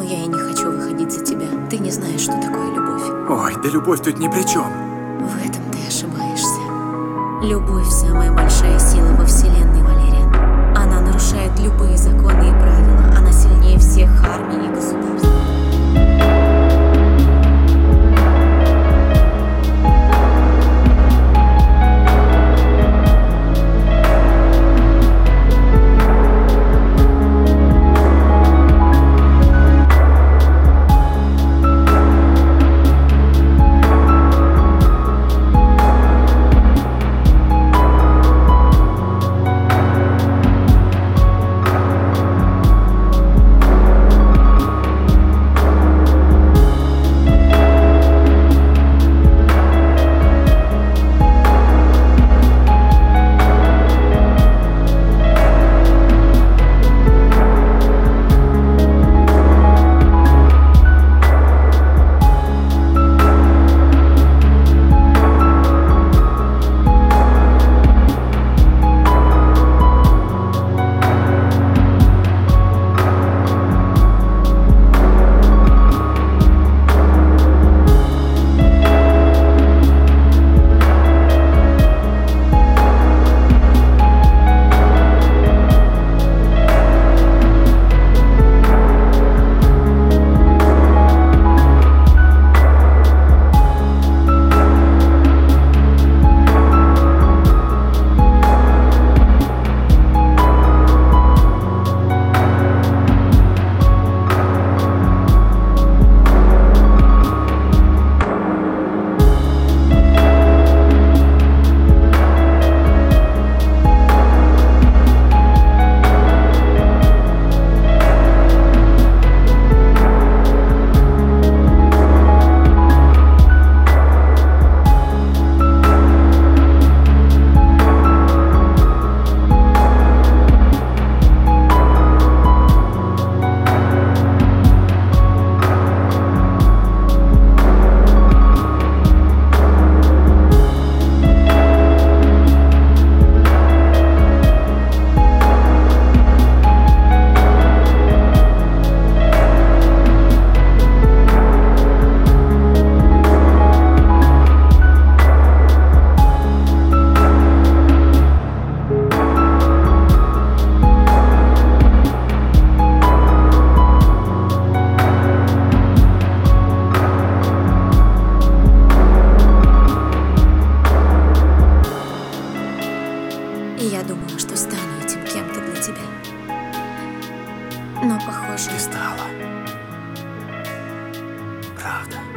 я и не хочу выходить за тебя. Ты не знаешь, что такое любовь. Ой, да любовь тут ни при чем. В этом ты ошибаешься. Любовь – самая большая сила во вселенной, Валериан. Она нарушает любые законы и правила. Она сильнее всех армий и государств. Я думала, что стану этим кем-то для тебя. Но, похоже... Ты стала. Правда.